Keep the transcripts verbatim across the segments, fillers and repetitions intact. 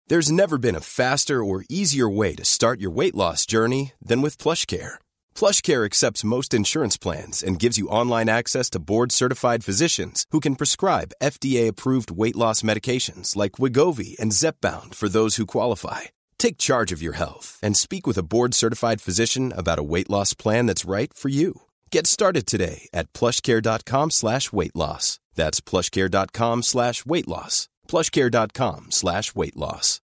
There's never been a faster or easier way to start your weight loss journey than with PlushCare. PlushCare accepts most insurance plans and gives you online access to board-certified physicians who can prescribe F D A-approved weight loss medications like Wegovy and Zepbound for those who qualify. Take charge of your health and speak with a board-certified physician about a weight loss plan that's right for you. Get started today at plushcare.com slash weight loss. That's plushcare.com slash weight loss. plushcare.com slash weight loss.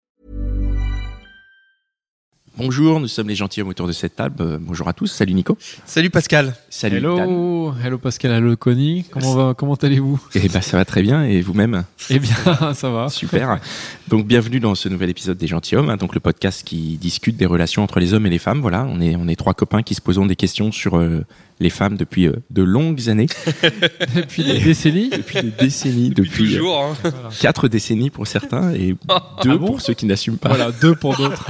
Bonjour, nous sommes les gentilshommes autour de cette table. Euh, bonjour à tous. Salut Nico. Salut Pascal. Salut Hello, Dan. hello Pascal, hello Connie. Comment va, comment allez-vous? Eh ben ça va très bien et vous-même? Eh bien, ça va. Super. Donc bienvenue dans ce nouvel épisode des gentilshommes, hein, donc le podcast qui discute des relations entre les hommes et les femmes. Voilà, on est on est trois copains qui se posons des questions sur euh, les femmes depuis euh, de longues années. Depuis des décennies. Depuis des décennies, depuis, depuis toujours, hein. euh, quatre décennies pour certains et deux Ah bon pour ceux qui n'assument pas. Voilà, deux pour d'autres.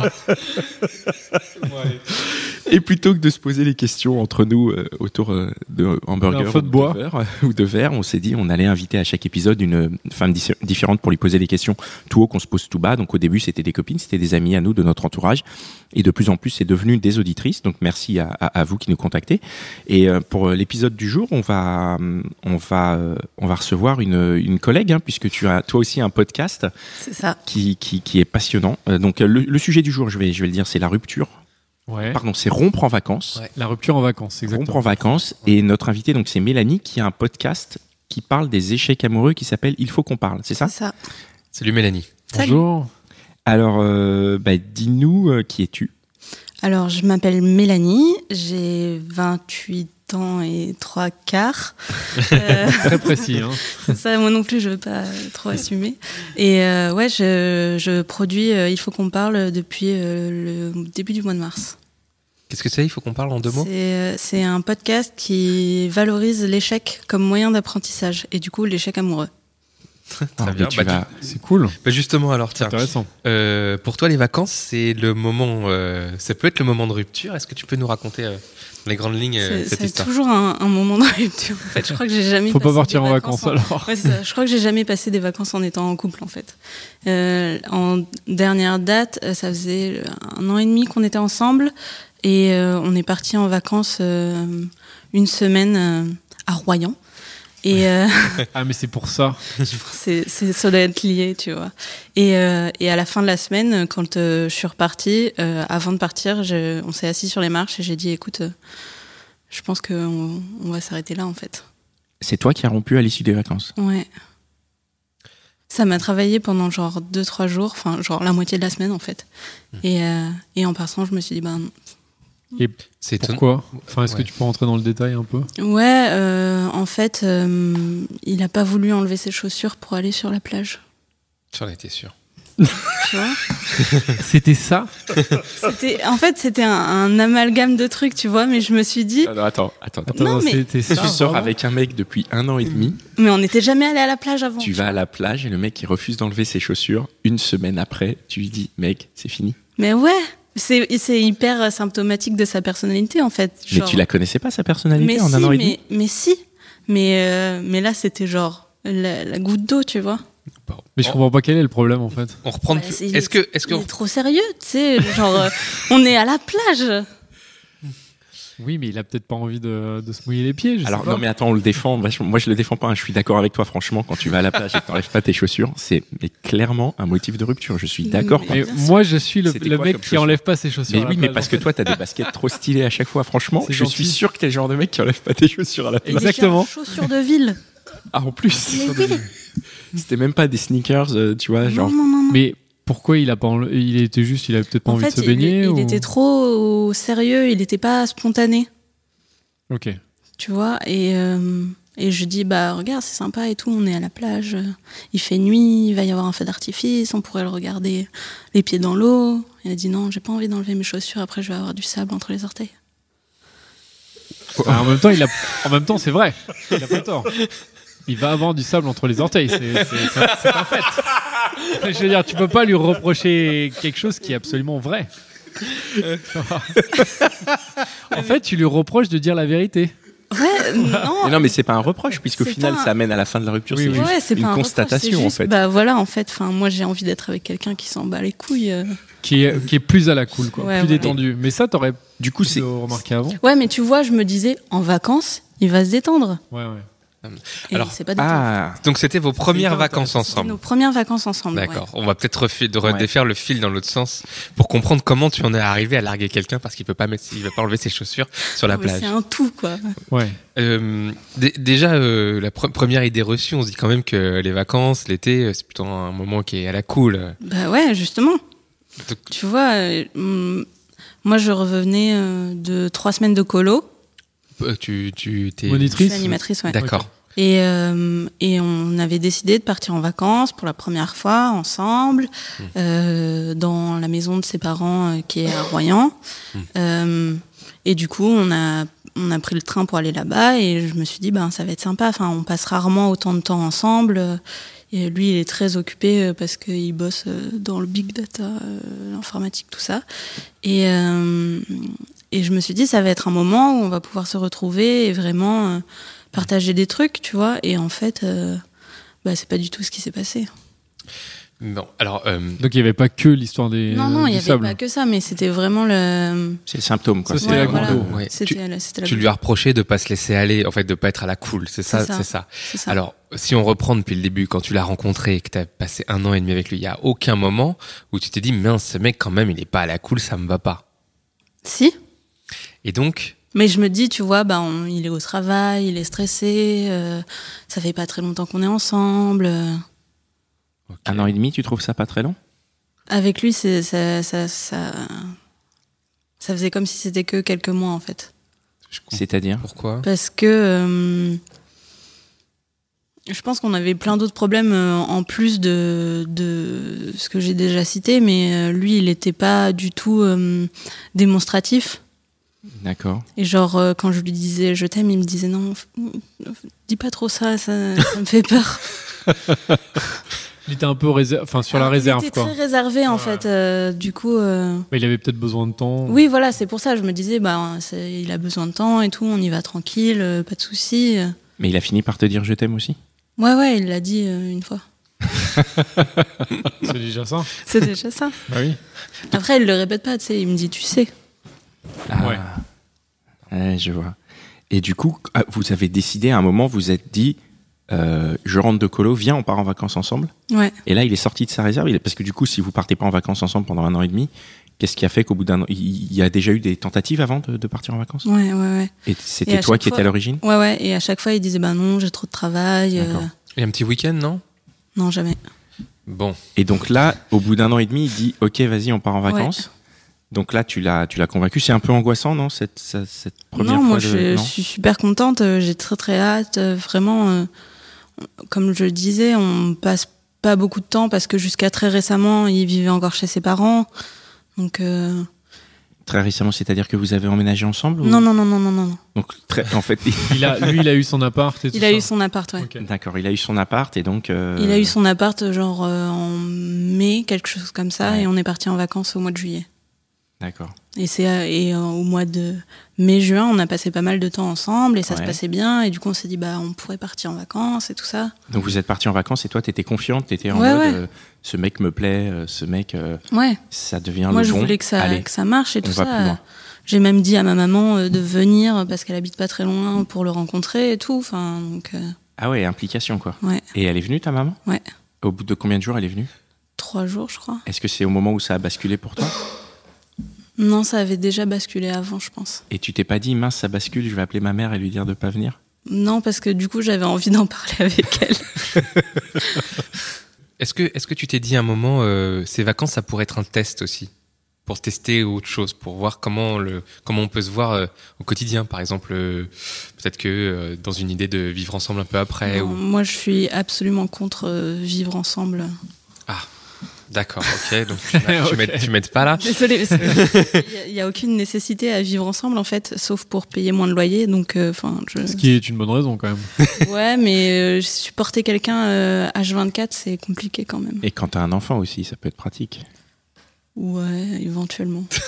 Ouais. Et plutôt que de se poser les questions entre nous euh, autour euh, de hamburgers Un feu de ou, bois. De verre, euh, ou de verre, on s'est dit on allait inviter à chaque épisode une euh, femme dis- différente pour lui poser des questions tout haut qu'on se pose tout bas. Donc au début c'était des copines, c'était des amis à nous de notre entourage, et de plus en plus c'est devenu des auditrices. Donc merci à, à, à vous qui nous contactez. Et euh, pour l'épisode du jour, on va on va euh, on va recevoir une une collègue, hein, puisque tu as toi aussi un podcast. C'est ça. Qui qui qui est passionnant. Euh, donc le, le sujet du jour, je vais je vais le dire, c'est la rupture. Ouais. Pardon, c'est rompre en vacances. Ouais. La rupture en vacances, exactement. Rompre en vacances. Et notre invitée, donc, c'est Mélanie, qui a un podcast qui parle des échecs amoureux qui s'appelle Il faut qu'on parle. C'est ça? C'est ça. Salut Mélanie. Bonjour. Alors, euh, bah, dis-nous, euh, qui es-tu? Alors, je m'appelle Mélanie, j'ai vingt-huit ans et trois quarts. Euh, Très précis, hein. ça, moi non plus, je veux pas trop assumer. Et euh, ouais, je, je produis euh, Il faut qu'on parle depuis euh, le début du mois de mars. Qu'est-ce que c'est? Il faut qu'on parle en deux mots. C'est, euh, c'est un podcast qui valorise l'échec comme moyen d'apprentissage et du coup l'échec amoureux. Très Ah, bien. mais tu Bah, vas- C'est cool. bah, justement, alors tiens, Intéressant. euh, pour toi les vacances, c'est le moment, euh, ça peut être le moment de rupture. Est-ce que tu peux nous raconter euh, dans les grandes lignes euh, C'est, cette c'est histoire? toujours un, un moment de rupture. En fait, je crois que j'ai jamais. Faut pas passé partir des en vacances en- alors. Ouais, c'est ça. Je crois que j'ai jamais passé des vacances en étant en couple en fait. Euh, en dernière date, euh, ça faisait un an et demi qu'on était ensemble et euh, on est parti en vacances euh, une semaine euh, à Royan. Et euh, Ah, mais c'est pour ça. c'est, c'est, ça doit être lié, tu vois. Et, euh, et à la fin de la semaine, quand euh, je suis repartie, euh, avant de partir, je, on s'est assis sur les marches et j'ai dit, écoute, euh, je pense qu'on on va s'arrêter là en fait. C'est toi qui as rompu à l'issue des vacances. Ouais. Ça m'a travaillé pendant genre deux trois jours, enfin genre la moitié de la semaine en fait. Et, euh, et en passant, je me suis dit, ben Et C'est étonnant. pourquoi? Enfin, est-ce Ouais. que tu peux rentrer dans le détail un peu? ouais, euh, en fait, euh, il a pas voulu enlever ses chaussures pour aller sur la plage. J'en étais sûr. Tu vois? C'était ça? C'était, en fait, c'était un, un amalgame de trucs, tu vois, mais je me suis dit, Ah non, attends, attends, attends. Attends, Non, mais- c'était ça. Tu sors vraiment avec un mec depuis un an et demi, mais on n'était jamais allé à la plage avant. tu vas à la plage et le mec il refuse d'enlever ses chaussures. Une semaine après, tu lui dis, mec, c'est fini. Mais ouais, c'est, c'est hyper symptomatique de sa personnalité en fait. Mais Genre- tu la connaissais pas, sa personnalité, mais en si, un an et mais, demi? mais si, mais euh, mais là c'était genre la, la goutte d'eau, tu vois. Bon. Mais je on, comprends pas quel est le problème en fait. on reprend. Bah, depuis- c'est- Est-ce que, est-ce que, Il est trop sérieux, tu sais, genre euh, on est à la plage. Oui, mais il a peut-être pas envie de, de se mouiller les pieds. Je Alors sais pas. non mais attends, on le défend vachement. Moi je le défends pas, hein. Je suis d'accord avec toi franchement. Quand tu vas à la plage et que t'enlèves pas tes chaussures, c'est mais clairement un motif de rupture. Je suis d'accord. Mais- quoi. Mais Bien sûr. moi, je suis le, C'était le quoi mec comme qui chaussure? enlève pas ses chaussures. Mais à la oui, mais plage, parce en que fait. toi t'as des baskets trop stylées à chaque fois. Franchement, C'est je gentil. suis sûr que t'es le genre de mec qui enlève pas tes chaussures à la plage. Exactement. Les chaussures de ville. Ah en plus, Mais oui. c'était même pas des sneakers, euh, tu vois, genre. Non, non, non, non. Mais pourquoi il a pas enle- il était juste, il avait peut-être pas En envie fait, de se il, baigner il ou... était trop sérieux, il n'était pas spontané, Ok. tu vois. Et, euh, et je dis, bah regarde, c'est sympa et tout, on est à la plage, il fait nuit, il va y avoir un feu d'artifice, on pourrait le regarder les pieds dans l'eau. Il a dit non, j'ai pas envie d'enlever mes chaussures, après je vais avoir du sable entre les orteils. Ah, en même temps, il a, en même temps, c'est vrai. Il a pas tort. Il va avoir du sable entre les orteils. C'est, c'est, c'est, c'est un fait. Je veux dire, tu peux pas lui reprocher quelque chose qui est absolument vrai. En fait, tu lui reproches de dire la vérité. Ouais, non. Mais non, mais c'est pas un reproche, puisqu'au C'est final, pas un- ça amène à la fin de la rupture. Oui, c'est oui. juste Ouais, c'est une pas un reproche, constatation, c'est en juste, fait. Bah voilà, en fait. Enfin, moi, j'ai envie d'être avec quelqu'un qui s'en bat les couilles. euh. Qui est, qui est plus à la cool, quoi. Ouais, plus ouais. détendu. Mais ça, t'aurais Du coup, pu c'est. le remarquer avant. Ouais, mais tu vois, je me disais, en vacances, il va se détendre. Ouais, ouais. Et Alors, c'est pas détendre. Ah, Donc c'était vos premières hyper vacances C'était ensemble. nos premières vacances ensemble. D'accord. ouais. On va peut-être refi- de Ouais. redéfaire le fil dans l'autre sens pour comprendre comment tu en es arrivé à larguer quelqu'un parce qu'il peut pas mettre, il va pas enlever ses chaussures sur la Non, mais plage. c'est un tout, quoi. Ouais. Euh, dé- déjà, euh, la pre- première idée reçue, on se dit quand même que les vacances, l'été, euh, c'est plutôt un moment qui est à la cool. Bah ouais, justement. Donc- Tu vois, euh, hum, moi, je revenais euh, de trois semaines de colo. Euh, tu, tu, t'es Je Monitrice. suis animatrice, ouais. D'accord. Et, euh, et on avait décidé de partir en vacances pour la première fois ensemble Mmh. euh, dans la maison de ses parents euh, qui est à Royan. Mmh. Euh, et du coup, on a on a pris le train pour aller là-bas et je me suis dit ben ça va être sympa. Enfin, on passe rarement autant de temps ensemble. Et lui, il est très occupé euh, parce qu'il bosse euh, dans le big data, euh, l'informatique, tout ça. Et euh, et je me suis dit ça va être un moment où on va pouvoir se retrouver et vraiment euh, partager des trucs, tu vois. Et en fait, euh, bah, c'est pas du tout ce qui s'est passé. Non. Alors, euh, Donc il n'y avait pas que l'histoire des. non, non, il du y avait sable. pas que ça, mais c'était vraiment le. c'est le symptôme, quoi. Ça, c'était Ouais, la voilà. goutte d'eau. ouais. C'était Tu, la- c'était la tu lui as reproché de pas se laisser aller, en fait, de pas être à la cool. C'est ça, C'est ça. c'est ça. c'est ça. Alors, si on reprend depuis le début, quand tu l'as rencontré et que tu as passé un an et demi avec lui, il y a aucun moment où tu t'es dit, mince, ce mec, quand même, il est pas à la cool, ça me va pas. Si. Et donc, Mais je me dis, tu vois, bah, on- il est au travail, il est stressé, euh, ça fait pas très longtemps qu'on est ensemble. euh. ok. Un an et demi, tu trouves ça pas très long? Avec lui, c'est, ça, ça, ça, ça faisait comme si c'était que quelques mois, en fait. Je comprends C'est-à-dire? pourquoi. Parce que euh, je pense qu'on avait plein d'autres problèmes euh, en plus de, de ce que j'ai déjà cité, mais euh, lui, il n'était pas du tout euh, démonstratif. D'accord. Et genre, euh, quand je lui disais je t'aime, il me disait non, f- dis pas trop ça, ça, ça me fait peur. Il était un peu réserve, enfin sur la Alors, réserve, Il était quoi. très réservé, en Ouais. fait. euh, du coup. euh, Mais il avait peut-être besoin de temps. Oui, voilà, c'est pour ça. Je me disais, bah, c'est- il a besoin de temps et tout, on y va tranquille, euh, pas de soucis. Mais il a fini par te dire je t'aime aussi? Ouais, ouais, il l'a dit euh, une fois. C'est déjà ça. C'est déjà ça. Bah oui. Après, il le répète pas, tu sais, il me dit, tu sais. Ah. Ouais. Ouais, je vois. Et du coup, ah, vous avez décidé à un moment, vous êtes dit, euh, je rentre de colo, viens, on part en vacances ensemble. Ouais. Et là, il est sorti de sa réserve. il est- Parce que du coup, si vous partez pas en vacances ensemble pendant un an et demi, qu'est-ce qui a fait qu'au bout d'un an, il il y a déjà eu des tentatives avant de, de partir en vacances? Ouais, ouais, ouais. Et Et c'était à toi chaque qui fois- étais à l'origine? Ouais, ouais. Et à chaque fois, il disait, bah non, j'ai trop de travail. euh, D'accord. Et un petit week-end, non? Non, jamais. Bon. Et donc là, au bout d'un an et demi, il dit, ok, vas-y, on part en vacances. Donc là, tu l'as, tu l'as convaincu. C'est un peu angoissant, non, cette, cette, cette première non, fois moi, de- je, je non suis super contente. euh, J'ai très, très hâte. euh, Vraiment, euh, comme je le disais, on passe pas beaucoup de temps parce que jusqu'à très récemment, il vivait encore chez ses parents. Donc, euh, Très récemment, c'est-à-dire que vous avez emménagé ensemble ou- non, non, non, non, non, non. Donc très, en fait, Il a, lui, il a eu son appart et tout Il a ça. eu son appart, ouais. Ok. d'accord, il a eu son appart et donc. euh, Il a eu son appart genre euh, en mai, quelque chose comme ça, Ouais. et on est parti en vacances au mois de juillet. D'accord. Et c'est euh, et euh, au mois de mai-juin, on a passé pas mal de temps ensemble et ça se Ouais. passait bien. Et du coup, on s'est dit bah on pourrait partir en vacances et tout ça. Donc vous êtes parti en vacances et toi, t'étais confiante, t'étais en Ouais, mode, ouais. euh, ce mec me plaît, euh, ce mec, euh, Ouais. ça devient Moi, le je bon. voulais que ça Allez, que ça marche et on tout va ça. plus loin. J'ai même dit à ma maman euh, de venir parce qu'elle habite pas très loin pour le rencontrer et tout. Enfin donc euh, Ah ouais, implication quoi. ouais, Et elle est venue, ta maman? ouais. Au bout de combien de jours elle est venue? Trois jours, je crois. Est-ce que c'est au moment où ça a basculé pour toi? Non, ça avait déjà basculé avant, je pense. Et tu t'es pas dit, mince, ça bascule, je vais appeler ma mère et lui dire de pas venir? Non, parce que du coup, j'avais envie d'en parler avec elle. Est-ce que, est-ce que tu t'es dit à un moment, euh, ces vacances, ça pourrait être un test aussi? Pour tester autre chose, pour voir comment le, comment on peut se voir euh, au quotidien, par exemple, euh, peut-être que euh, dans une idée de vivre ensemble un peu après. Non, Ou... Moi, je suis absolument contre euh, vivre ensemble. D'accord, ok. Donc tu m'aides, tu m'aides- tu m'aides pas là. Désolée, il n'y a, a aucune nécessité à vivre ensemble en fait, sauf pour payer moins de loyer. Donc, enfin, je... Ce qui est une bonne raison quand même. ouais, mais euh, supporter quelqu'un euh, H vingt-quatre, c'est compliqué quand même. Et quand t'as un enfant aussi, ça peut être pratique. Ouais, éventuellement.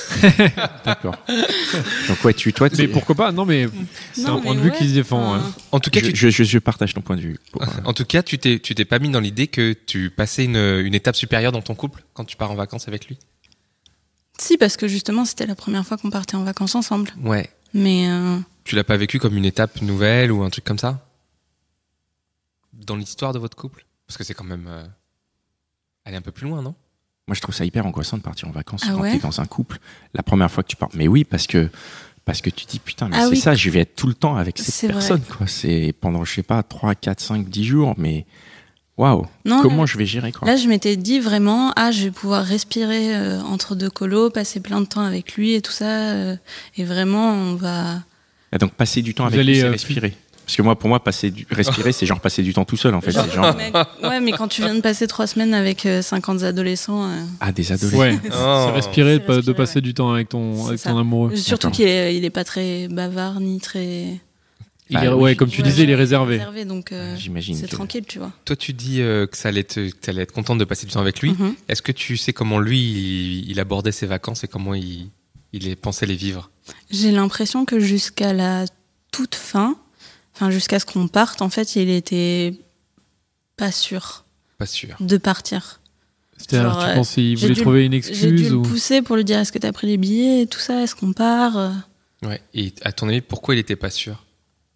D'accord. Donc ouais, tu, toi, tu... Mais pourquoi pas? Non, mais c'est Non, un point mais de vue ouais, qui se défend. enfin, ouais. En tout cas, je, tu, je, je, je partage ton point de vue. Pour, euh, en tout cas, tu t'es, tu t'es pas mis dans l'idée que tu passais une, une étape supérieure dans ton couple quand tu pars en vacances avec lui. Si, parce que justement, c'était la première fois qu'on partait en vacances ensemble. Ouais. Mais euh, Tu l'as pas vécu comme une étape nouvelle ou un truc comme ça dans l'histoire de votre couple? Parce que c'est quand même euh, aller un peu plus loin, non? moi, je trouve ça hyper angoissant de partir en vacances Ah quand ouais t'es dans un couple. La première fois que tu pars. Mais oui, parce que parce que tu te dis putain, mais Ah c'est oui. ça, je vais être tout le temps avec cette C'est vrai. personne, quoi. C'est pendant, je sais pas, trois, quatre, cinq, dix jours, mais waouh, non, comment là, je vais gérer, quoi. là, je m'étais dit vraiment, ah, je vais pouvoir respirer euh, entre deux colos, passer plein de temps avec lui et tout ça. euh, et vraiment, on va. Et donc passer du temps Vous avec allez, lui, c'est euh, respirer. Parce que moi, pour moi, passer du... respirer, c'est genre passer du temps tout seul, en fait. C'est genre Mais- ouais, mais quand tu viens de passer trois semaines avec euh, cinquante adolescents. euh, ah des adolescents. Ouais, Oh. c'est respirer, C'est de, pa- de respirer, passer ouais. du temps avec ton, C'est avec ça. ton amoureux. Surtout D'accord. qu'il est, il est pas très bavard ni très. Il Bah est- oui. ouais, comme tu Ouais, disais, il est ouais, réservé. donc euh, J'imagine. c'est que- tranquille, tu vois. Toi, tu dis euh, que ça allait te, que t'allais être contente de passer du temps avec lui. Mhm. Est-ce que tu sais comment lui, il, il abordait ses vacances et comment il, il les- pensait les vivre? J'ai l'impression que jusqu'à la toute fin, enfin jusqu'à ce qu'on parte, en fait, il était pas sûr Pas sûr. de partir. C'est-à-dire, Genre, tu euh, penses qu'il j'ai voulait dû- trouver une J'ai dû excuse le ou... pousser pour lui dire est-ce que t'as pris les billets et tout ça, est-ce qu'on part euh, Ouais. Et à ton avis, pourquoi il était pas sûr?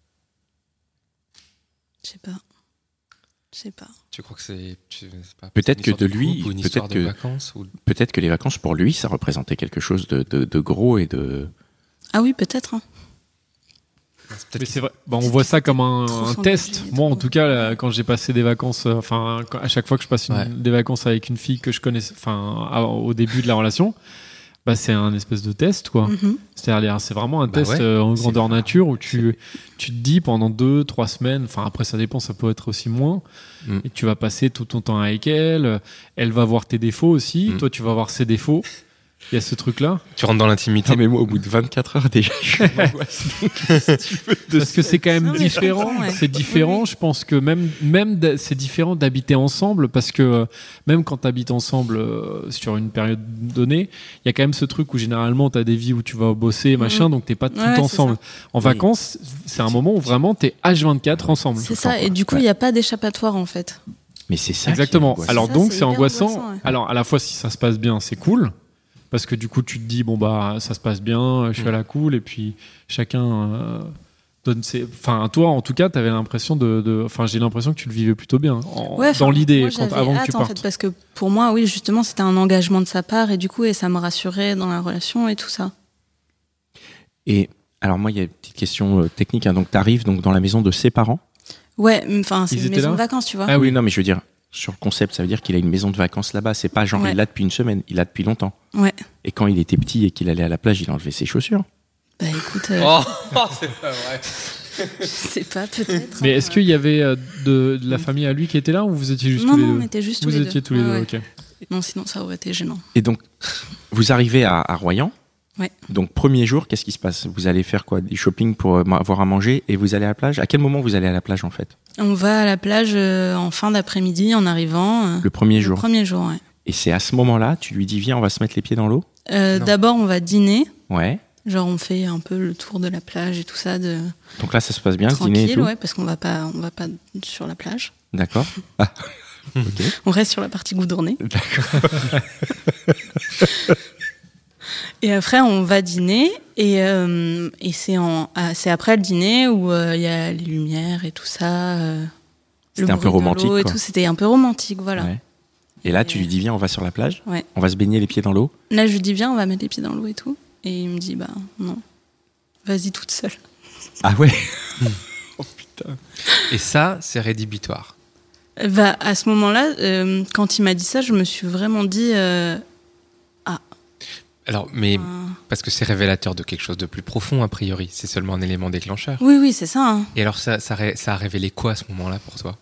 Je sais pas. Je sais pas. Tu crois que c'est, tu- c'est pas Peut-être une que de histoire lui, couple ou une peut-être histoire de que- vacances ou... Peut-être que les vacances, pour lui, ça représentait quelque chose de, de, de gros et de... Ah oui, peut-être. hein. C'est peut-être Mais qu'il- c'est vrai. Bah, on voit ça comme un, Trop un s'engager test. et Moi, en trop. tout cas, là, quand j'ai passé des vacances, euh, enfin, quand- à chaque fois que je passe une- Ouais. des vacances avec une fille que je connais, enfin, à- au début de la relation, bah, c'est un espèce de test, quoi. Mhm. C'est-à-dire, c'est vraiment un Bah test ouais. euh, en C'est grandeur vrai. nature où tu, tu te dis pendant deux, trois semaines, enfin, après, ça dépend, ça peut être aussi moins, Mm. et tu vas passer tout ton temps avec elle. Elle va voir tes défauts aussi. Mm. Toi, tu vas voir ses défauts. Il y a ce truc-là. Tu rentres dans l'intimité. Non, mais moi, au bout de vingt-quatre heures, déjà, je suis en angoisse. Donc, si tu veux, de- Parce que c'est quand même Non, mais je différent. comprends, ouais. C'est différent. Je pense que même, même d- c'est différent d'habiter ensemble parce que euh, même quand tu habites ensemble euh, sur une période donnée, il y a quand même ce truc où généralement tu as des vies où tu vas bosser, machin, donc t'es pas tout Ouais, le temps c'est ensemble. En Oui. vacances, c'est un moment où vraiment t'es H vingt-quatre ensemble. C'est temps, ça. quoi. Et du coup, il Ouais. n'y a pas d'échappatoire, en fait. Mais c'est ça. qui est Exactement. angoissant. Alors Ça, donc c'est c'est hyper angoissant. angoissant, ouais. Alors à la fois si ça se passe bien, c'est cool. Parce que du coup, tu te dis, bon, bah, ça se passe bien, je suis à la cool, et puis chacun euh, donne ses. Enfin, toi, en tout cas, t'avais l'impression de. de- Enfin, j'ai l'impression que tu le vivais plutôt bien, en- Ouais, dans enfin, l'idée, moi, quand- j'avais avant que hâte, tu en partes. fait, parce que pour moi, oui, justement, c'était un engagement de sa part, et du coup, et ça me rassurait dans la relation et tout ça. Et alors, moi, il y a une petite question euh, technique. hein. Donc, tu arrives donc, dans la maison de ses parents. Ouais, enfin, c'est Ils une étaient maison là de vacances, tu vois. Ah oui. non, mais je veux dire, sur le concept, ça veut dire qu'il a une maison de vacances là-bas. C'est pas genre, Ouais. il l'a depuis une semaine, il l'a depuis longtemps. Ouais. Et quand il était petit et qu'il allait à la plage, il enlevait ses chaussures. Bah écoute, euh, Oh, c'est pas vrai. je sais pas, peut-être. Mais hein, est-ce ouais. qu'il y avait euh, de, de la famille à lui qui était là, ou vous étiez juste Non, tous les non, deux on était juste Vous tous les étiez deux. tous les Ouais, deux, ouais. ok. Non, sinon, ça aurait été gênant. Et donc, vous arrivez à, à Royan. Ouais. Donc, premier jour, qu'est-ce qui se passe? Vous allez faire quoi? Du shopping pour euh, avoir à manger et vous allez à la plage? À quel moment vous allez à la plage, en fait? On va à la plage euh, en fin d'après-midi, en arrivant. euh, Le premier le jour. premier jour, ouais. Et c'est à ce moment-là, tu lui dis, viens, on va se mettre les pieds dans l'eau? Euh, Non. D'abord, on va dîner. Ouais. Genre, on fait un peu le tour de la plage et tout ça, de Donc là, ça se passe bien, le dîner et tranquille, tout? ouais, parce qu'on va pas, on va pas sur la plage. D'accord. Ah. Ok. On reste sur la partie goudronnée. D'accord. Et après, on va dîner. Et, euh, et c'est, en, ah, c'est après le dîner où euh, il y a les lumières et tout ça. euh, le C'était un bruit peu de romantique, l'eau et quoi. tout. C'était un peu romantique, voilà. Ouais. Et là, tu lui dis, viens, on va sur la plage. Ouais. On va se baigner les pieds dans l'eau. Là, je lui dis, viens, on va mettre les pieds dans l'eau et tout. Et il me dit, bah non, vas-y toute seule. Ah ouais. Et ça, c'est rédhibitoire. Bah, à ce moment-là, euh, quand il m'a dit ça, je me suis vraiment dit, euh, Alors, mais euh, parce que c'est révélateur de quelque chose de plus profond, a priori. C'est seulement un élément déclencheur. oui, oui, c'est ça. Hein, Et alors, ça, ça, ré- ça a révélé quoi à ce moment-là pour toi?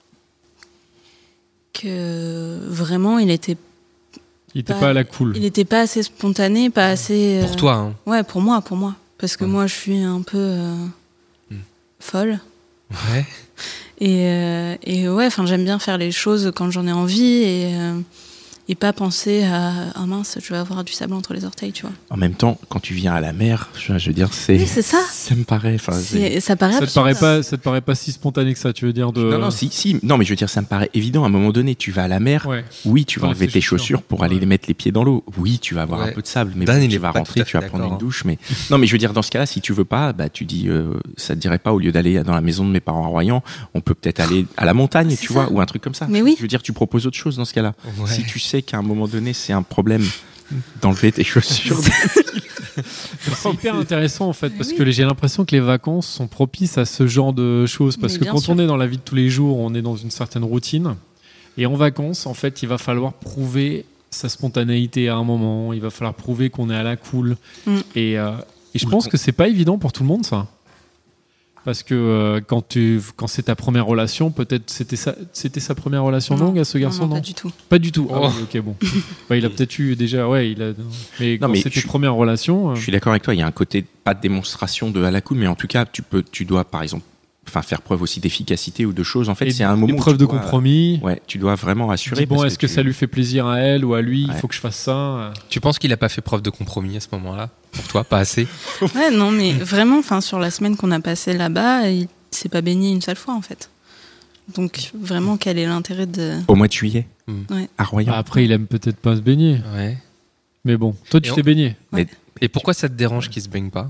que vraiment, il était, Il était Pas- pas à la cool. il était pas assez spontané, pas assez. euh, Pour toi, hein. Ouais, pour moi, pour moi. Parce que Ouais. moi, je suis un peu euh, Hmm. folle. Ouais. Et, euh, et ouais, enfin, j'aime bien faire les choses quand j'en ai envie. Et, euh, et pas penser à ah mince, je vais avoir du sable entre les orteils, tu vois. En même temps, quand tu viens à la mer, je, je veux dire, c'est. Oui, c'est ça. Ça me paraît. Enfin, c'est, ça paraît. Ça te absurde. paraît pas, ça te paraît pas si spontané que ça, tu veux dire de. Non, non, si, si. Non, mais je veux dire, ça me paraît évident. À un moment donné, tu vas à la mer. Ouais. Oui, tu vas Dans enlever tes tes chaussures. chaussures pour aller Ouais. les mettre les pieds dans l'eau. Oui, tu vas avoir Ouais. un peu de sable, mais Dan, bon, il tu est vas pas rentrer, tout à tu vas fait prendre d'accord, une douche. Mais non, mais je veux dire, dans ce cas-là, si tu veux pas, bah tu dis, euh, ça te dirait pas au lieu d'aller dans la maison de mes parents à Royan, on peut peut-être aller à la montagne, C'est tu ça. vois, ou un truc comme ça. Mais oui. Je veux dire, tu proposes autre chose dans ce cas-là. Ouais. Si tu sais qu'à un moment donné, c'est un problème d'enlever tes chaussures. C'est hyper intéressant en fait parce oui. que j'ai l'impression que les vacances sont propices à ce genre de choses parce Mais que bien quand sûr. on est dans la vie de tous les jours, on est dans une certaine routine et en vacances, en fait, il va falloir prouver sa spontanéité à un moment, il va falloir prouver qu'on est à la cool Mm. et, euh, et je Ou pense qu'on- que c'est pas évident pour tout le monde ça. Parce que euh, quand, tu, quand c'est ta première relation, peut-être c'était sa, c'était sa première relation Non. longue à ce garçon, non, non, pas du tout. Pas du tout. Ah Oh. oui, ok, bon. Bah, il a peut-être eu déjà, ouais, il a. Mais Non, quand mais c'était je- première relation. euh, Je suis d'accord avec toi. Il y a un côté pas de démonstration de à la cool, mais en tout cas, tu peux, tu dois, par exemple, enfin faire preuve aussi d'efficacité ou de choses. En fait, et c'est un moment. où Épreuve tu de dois- compromis. Ouais, tu dois vraiment assurer. Dis, bon, parce est-ce que, tu- ça lui fait plaisir à elle ou à lui Il Ouais. faut que je fasse ça. Tu penses qu'il a pas fait preuve de compromis à ce moment-là? Pour toi, pas assez? Ouais, non, mais vraiment, enfin, sur la semaine qu'on a passée là-bas, il s'est pas baigné une seule fois, en fait. Donc, vraiment, quel est l'intérêt de. Au mois de juillet, Hmm. Ouais. à Royan. Bah, après, il aime peut-être pas se baigner. Ouais. Mais bon, toi, tu Et on- t'es baigné. Et pourquoi ça te dérange qu'il se baigne pas?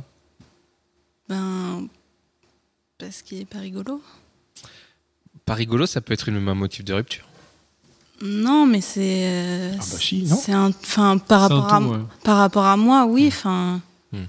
Ben. Parce qu'il est pas rigolo. Pas rigolo, ça peut être une, un motif de rupture. Non, mais c'est. euh, Ah bah si, non. c'est un. Enfin, par, C'est un rapport à, tout, ouais. par rapport à moi, oui, enfin.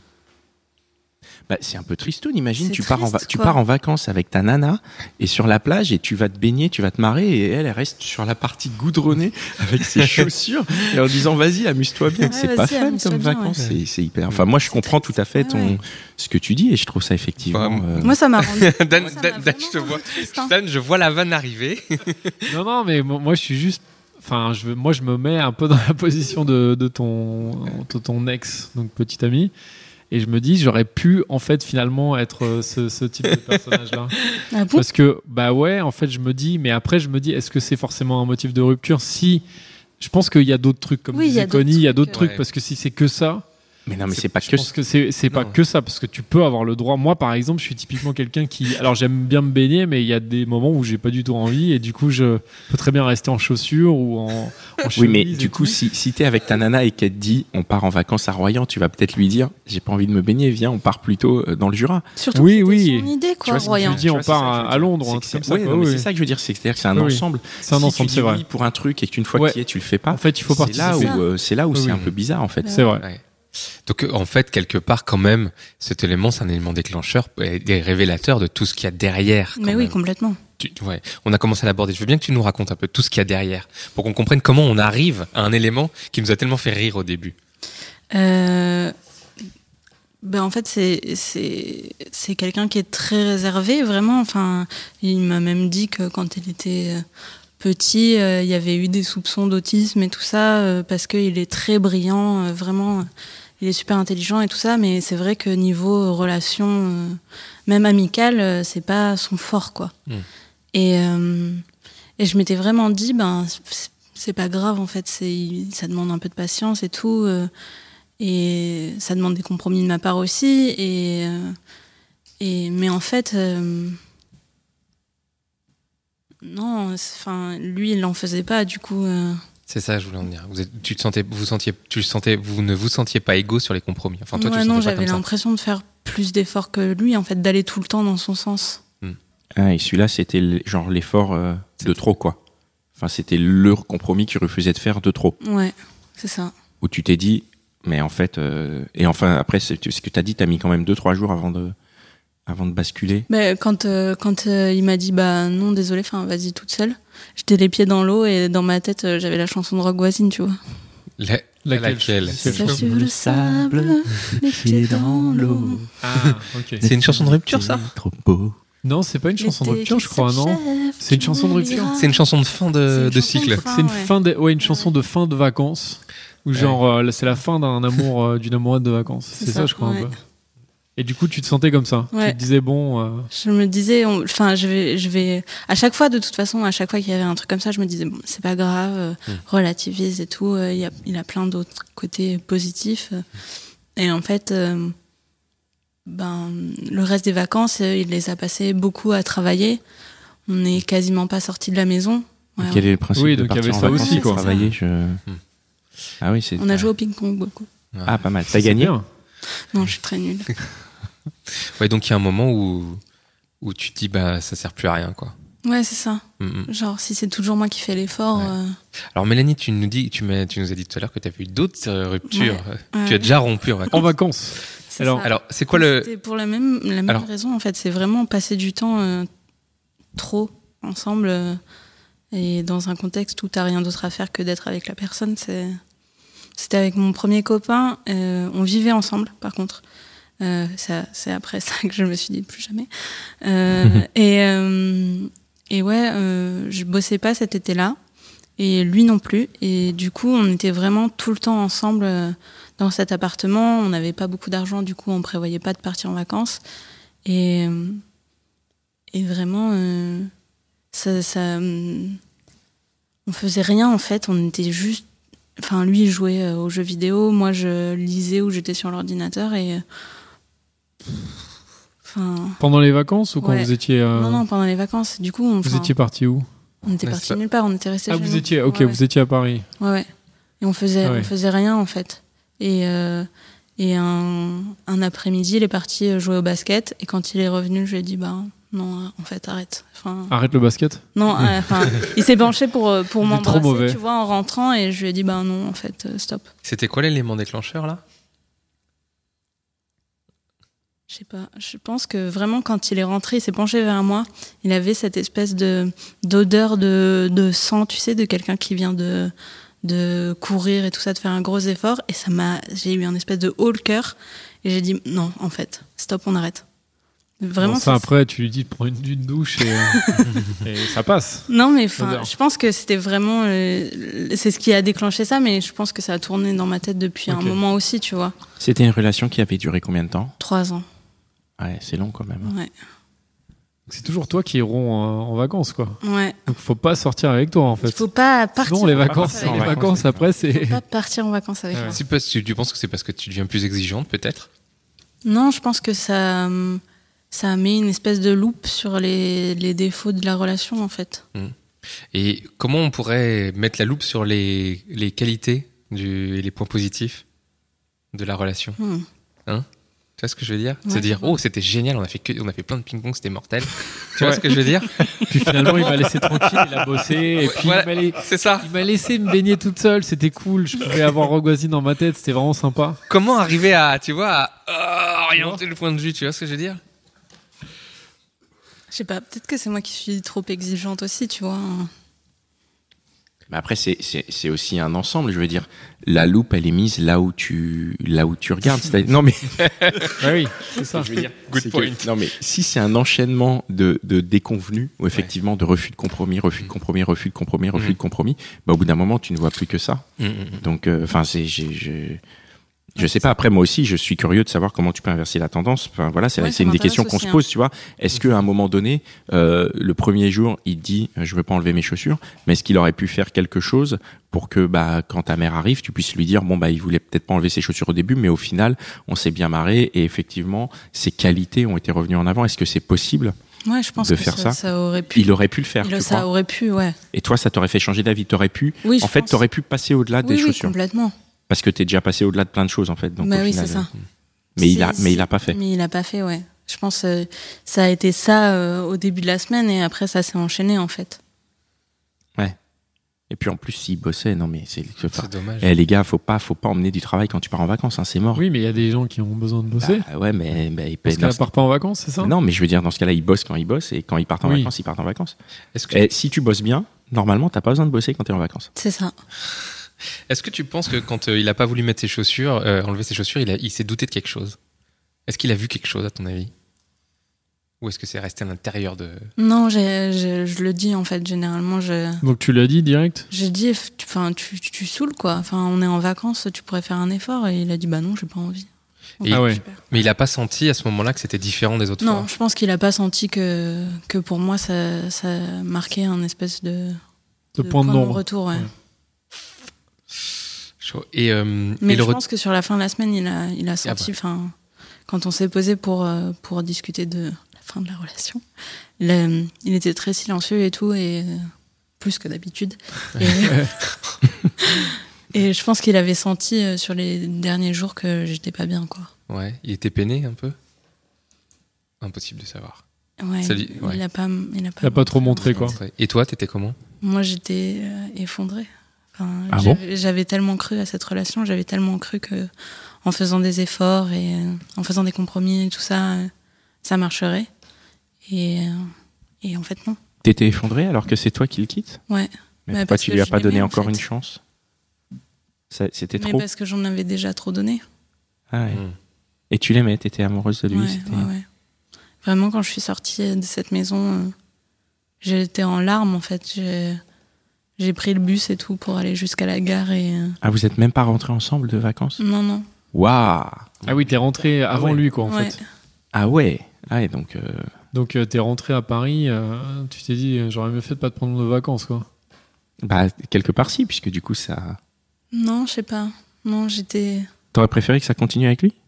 Bah, c'est un peu tristoun. Imagine, C'est tu pars, en va- triste, tu quoi. pars en vacances avec ta nana et sur la plage et tu vas te baigner, tu vas te marrer et elle, elle reste sur la partie goudronnée avec ses chaussures et en disant vas-y, amuse-toi bien. Ouais, c'est vas-y, pas fun amuse-toi comme bien, vacances. ouais. C'est, c'est hyper. Enfin, moi, je comprends tout à fait Ah ton, ouais. ce que tu dis et je trouve ça effectivement. Ouais, euh, Moi, ça m'a rendu. Dan, moi, ça Dan- m'a Dan, vraiment je te rendu vois. triste, hein. Dan, je vois la vanne arriver. Non, non, mais mo- moi, je suis juste. Enfin, je, veux- moi, je me mets un peu dans la position de, de, ton, de ton ex, donc petit ami. Et je me dis, j'aurais pu, en fait, finalement, être euh, ce, ce type de personnage-là. Ah bon Parce que, bah ouais, en fait, je me dis, mais après, je me dis, est-ce que c'est forcément un motif de rupture? Si, je pense qu'il y a d'autres trucs, comme Oui, il y disait a d'autres Connie, il y a d'autres trucs, trucs, ouais. parce que si c'est que ça, Mais non, mais c'est, c'est- pas je que. pense que c'est, c'est pas Non. que ça, parce que tu peux avoir le droit. Moi, par exemple, je suis typiquement quelqu'un qui, alors j'aime bien me baigner, mais il y a des moments où j'ai pas du tout envie, et du coup, je peux très bien rester en chaussures ou en, en Oui, mais chemise et du coup, tout. si, si t'es avec ta nana et qu'elle te dit on part en vacances à Royan, tu vas peut-être lui dire j'ai pas envie de me baigner, viens, on part plutôt euh, dans le Jura. Surtout Oui, que c'était oui. son idée, Tu quoi, vois ce que Royan. je veux dire, on Tu vois, part c'est ça que je à- veux à dire. Londres, C'est un que truc c'est- comme ça, ouais, quoi, non, mais oui. c'est ça que je veux dire, c'est, c'est-à-dire que c'est un Oui, oui. ensemble. C'est un si ensemble, tu c'est dis vrai. oui pour un truc et qu'une fois Ouais. qu'il y est, tu le fais pas. En fait, il faut c'est là où participer. euh, c'est là où Oui, c'est oui. un peu bizarre en fait. C'est vrai. Ouais. Donc, euh, en fait, quelque part, quand même, cet élément, c'est un élément déclencheur et et révélateur de tout ce qu'il y a derrière. quand Mais oui, même. complètement. Tu- ouais. On a commencé à l'aborder. Je veux bien que tu nous racontes un peu tout ce qu'il y a derrière pour qu'on comprenne comment on arrive à un élément qui nous a tellement fait rire au début. Euh, ben en fait, c'est, c'est, c'est quelqu'un qui est très réservé, vraiment. Enfin, il m'a même dit que quand il était euh, petit, euh, il y avait eu des soupçons d'autisme et tout ça, euh, parce qu'il est très brillant, euh, vraiment. Il est super intelligent et tout ça, mais c'est vrai que niveau relation, euh, même amicale, euh, c'est pas son fort, quoi. Mm. Et, euh, et je m'étais vraiment dit, ben, c'est- c'est pas grave, en fait, c'est, ça demande un peu de patience et tout. euh, Et ça demande des compromis de ma part aussi. Et, euh, et, mais en fait, euh, non, enfin, lui, il n'en faisait pas, du coup. euh, C'est ça, je voulais en dire. Vous êtes, tu te sentais, vous sentiez, tu le sentais, vous ne vous sentiez pas égaux sur les compromis. Enfin, toi, ouais, tu le non, sentais pas j'avais comme ça. l'impression de faire plus d'efforts que lui, en fait, d'aller tout le temps dans son sens. Ah, et celui-là, c'était le- genre l'effort euh, de trop quoi. Enfin, c'était le compromis qu'il refusait de faire de trop. Ouais, c'est ça. Où tu t'es dit, mais en fait, euh, et enfin après, c'est, ce que t'as dit, t'as mis quand même deux trois jours avant de, avant de basculer. Mais quand euh, quand euh, il m'a dit, bah non, désolé, enfin, vas-y toute seule, j'étais les pieds dans l'eau et dans ma tête, euh, j'avais la chanson de Rock Voisine, tu vois. La- Laquelle laquelle C'est Ça sur le sable, les pieds dans l'eau. Ah, ok. C'est une chanson de rupture, ça Trop beau. Non, c'est pas une chanson de L'été rupture, qui je crois, non s'achève, C'est une tu chanson de m'oublieras. rupture. C'est une chanson de fin C'est de, une de chanson cycle. de fin. C'est une ouais. fin de, ouais, une chanson de fin de vacances. Ou genre, euh, là, c'est la fin d'un amour, euh, d'une amourette de vacances. C'est, C'est ça, ça, je crois ouais. un peu. Et du coup, tu te sentais comme ça. Ouais. Tu te disais, bon... Euh... Je me disais, enfin, je vais, je vais... À chaque fois, de toute façon, à chaque fois qu'il y avait un truc comme ça, je me disais, bon, c'est pas grave, euh, mmh. relativise et tout. Il euh, y a, il a plein d'autres côtés positifs. Euh, et en fait, euh, ben, le reste des vacances, euh, il les a passés beaucoup à travailler. On n'est quasiment pas sortis de la maison. Ouais, quel est le principe oui, de donc il y avait partir ça en vacances aussi, quoi. Travailler, je... mmh. Ah oui, c'est... On a joué au ping-pong beaucoup. Ah, pas mal. T'as gagné ? Non, je suis très nulle. Ouais, donc il y a un moment où, où tu te dis, bah, ça sert plus à rien, quoi. Ouais, c'est ça. Mm-hmm. Genre, si c'est toujours moi qui fais l'effort. Ouais. Euh... Alors, Mélanie, tu nous, dis, tu, tu nous as dit tout à l'heure que tu as eu d'autres ruptures. Ouais. Tu ouais. as déjà rompu en vacances. En vacances. C'est alors, ça. alors, c'est quoi le. C'était pour la même, la même alors... raison, en fait. C'est vraiment passer du temps euh, trop ensemble euh, et dans un contexte où tu n'as rien d'autre à faire que d'être avec la personne. C'est... C'était avec mon premier copain. Euh, on vivait ensemble, par contre. Euh, ça, c'est après ça que je me suis dit plus jamais. Euh, et, euh, et ouais, euh, je bossais pas cet été-là, et lui non plus. Et du coup, on était vraiment tout le temps ensemble euh, dans cet appartement. On n'avait pas beaucoup d'argent, du coup, on prévoyait pas de partir en vacances. Et, et vraiment, euh, ça, ça, on faisait rien en fait. On était juste. Enfin, lui, il jouait euh, aux jeux vidéo, moi, je lisais ou j'étais sur l'ordinateur et. Enfin... Pendant les vacances ou quand ouais. vous étiez euh... Non non pendant les vacances. Du coup on. Vous étiez parti où? On était parti nulle part. On était resté. Ah chez vous nous. étiez ok ouais, vous ouais. étiez à Paris. Ouais ouais. Et on faisait ah, ouais. on faisait rien en fait. Et euh, et un un après-midi il est parti jouer au basket et quand il est revenu je lui ai dit bah non en fait arrête. Enfin. Arrête le basket? Non enfin euh, il s'est penché pour pour il m'embrasser trop mauvais. Tu vois en rentrant et je lui ai dit bah non en fait euh, stop. C'était quoi l'élément déclencheur là? Je sais pas, je pense que vraiment quand il est rentré, il s'est penché vers moi, il avait cette espèce de d'odeur de, de sang, tu sais, de quelqu'un qui vient de, de courir et tout ça, de faire un gros effort, et ça m'a, j'ai eu un espèce de haut le cœur, et j'ai dit non, en fait, stop, on arrête. Vraiment. Bon, ça, ça après, tu lui dis de prendre une, une douche et, et ça passe. Non, mais enfin, je pense que c'était vraiment, euh, c'est ce qui a déclenché ça, mais je pense que ça a tourné dans ma tête depuis okay. un moment aussi, tu vois. C'était une relation qui avait duré combien de temps? Trois ans. Ouais, c'est long quand même. Ouais. C'est toujours toi qui es rond en, en vacances, quoi. Ouais. Donc faut pas sortir avec toi, en fait. Il faut pas partir. Sinon, les vacances, avec les vacances, vacances après, c'est. Faut pas partir en vacances avec ouais. moi. C'est parce, tu, tu penses que c'est parce que tu deviens plus exigeante, peut-être? Non, je pense que ça, ça met une espèce de loupe sur les, les défauts de la relation, en fait. Mmh. Et comment on pourrait mettre la loupe sur les, les qualités du, et les points positifs de la relation? mmh. Hein? Tu vois ce que je veux dire? ouais, Se dire, oh, c'était génial, on a fait que, on a fait plein de ping-pong, c'était mortel. Tu vois ouais. ce que je veux dire? Puis finalement, il m'a laissé tranquille, il a bossé, et puis voilà, il, m'a la... c'est ça. il m'a laissé me baigner toute seule, c'était cool, je pouvais avoir Rogozine dans ma tête, c'était vraiment sympa. Comment arriver à, tu vois, à oh, orienter le point de vue, tu vois ce que je veux dire? Je sais pas, peut-être que c'est moi qui suis trop exigeante aussi, tu vois. Mais après, c'est, c'est, c'est aussi un ensemble. Je veux dire, la loupe, elle est mise là où tu, là où tu regardes. C'est-à-dire, non mais. bah oui, c'est ça. Je veux dire, good point. Que, non mais si c'est un enchaînement de, de déconvenus ou effectivement ouais. de refus de compromis, refus de compromis, refus de compromis, refus mmh. de compromis, bah au bout d'un moment, tu ne vois plus que ça. Mmh. Donc, enfin, euh, c'est, j'ai, j'ai... Je sais pas. Après, moi aussi, je suis curieux de savoir comment tu peux inverser la tendance. Enfin, voilà, c'est, ouais, c'est une des questions qu'on se pose, hein. Tu vois. Est-ce qu'à un moment donné, euh, le premier jour, il dit, je veux pas enlever mes chaussures, mais est-ce qu'il aurait pu faire quelque chose pour que, bah, quand ta mère arrive, tu puisses lui dire, bon, bah, il voulait peut-être pas enlever ses chaussures au début, mais au final, on s'est bien marré et effectivement, ses qualités ont été revenues en avant. Est-ce que c'est possible? Ouais, je pense de que faire ça, ça. ça aurait pu. Il aurait pu le faire. Il, tu ça crois aurait pu, ouais. Et toi, ça t'aurait fait changer d'avis. T'aurais pu. Oui, en fait, pense. t'aurais pu passer au-delà oui, des oui, chaussures. Complètement. Parce que t'es déjà passé au-delà de plein de choses, en fait. Donc, bah au oui, final, c'est ça. Euh, mais c'est, il a, mais il a pas fait. Mais il a pas fait, ouais. Je pense euh, ça a été ça euh, au début de la semaine et après ça s'est enchaîné, en fait. Ouais. Et puis en plus, s'il bossait, non mais c'est, c'est, c'est dommage. Eh, les gars, faut pas, faut pas emmener du travail quand tu pars en vacances, hein, c'est mort. Oui, mais il y a des gens qui ont besoin de bosser. Bah, ouais, mais, mais parce qu'ils partent pas en vacances, c'est ça? Non, mais je veux dire, dans ce cas-là, ils bossent quand ils bossent et quand ils partent en oui. vacances, ils partent en vacances. Est-ce que... Et si tu bosses bien, normalement, t'as pas besoin de bosser quand t'es en vacances. C'est ça. Est-ce que tu penses que quand euh, il a pas voulu mettre ses chaussures, euh, enlever ses chaussures, il, a, il s'est douté de quelque chose? Est-ce qu'il a vu quelque chose à ton avis? Ou est-ce que c'est resté à l'intérieur de... Non, j'ai, j'ai, je le dis en fait, généralement. Je... Donc tu l'as dit direct? J'ai dit, enfin, tu, tu, tu saoules quoi. Enfin, on est en vacances, tu pourrais faire un effort. Et il a dit, bah non, j'ai pas envie. Et Ah il- ouais. Super. Mais il a pas senti à ce moment-là que c'était différent des autres Non, fois. je pense qu'il a pas senti que, que pour moi, ça, ça marquait un espèce de, De point de non retour. Ouais. Ouais. Chaud. Et, euh, Mais et le je re- pense que sur la fin de la semaine, il a, il a senti, enfin, quand on s'est posé pour, euh, pour discuter de la fin de la relation, il, a- il était très silencieux et tout, et euh, plus que d'habitude. Et, et je pense qu'il avait senti euh, sur les derniers jours que j'étais pas bien, quoi. Ouais, il était peiné un peu. Impossible de savoir. Ouais, Ça lui- il, ouais. il a pas, il a pas, Il a pas trop montré, quoi. Et toi, t'étais comment? Moi, j'étais euh, effondrée. Enfin, Ah j'avais, j'avais tellement cru à cette relation, j'avais tellement cru que en faisant des efforts et euh, en faisant des compromis et tout ça, euh, ça marcherait. Et, euh, et en fait, non. T'étais effondré alors que c'est toi qui le quittes? Ouais. Mais Bah, pourquoi parce tu que lui as je pas donné l'aimais, en encore fait. une chance? Ça- C'était Mais trop. parce que j'en avais déjà trop donné. Ah ouais. Mm. Et tu l'aimais, t'étais amoureuse de lui. Ouais, c'était- ouais, ouais. Vraiment, quand je suis sortie de cette maison, euh, j'étais en larmes, en fait. J'ai, j'ai pris le bus et tout pour aller jusqu'à la gare et... euh, Ah, vous êtes même pas rentrés ensemble de vacances? Non, non. Waouh! Ah oui, t'es rentré avant ouais. lui, quoi, en Ouais. fait. Ah ouais. Ah ouais, donc. euh, Donc, euh, t'es rentré à Paris, euh, tu t'es dit, euh, j'aurais mieux fait de pas te prendre de vacances, quoi. Bah, quelque part si, puisque du coup, ça. Non, je sais pas. Non, j'étais... T'aurais préféré que ça continue avec lui?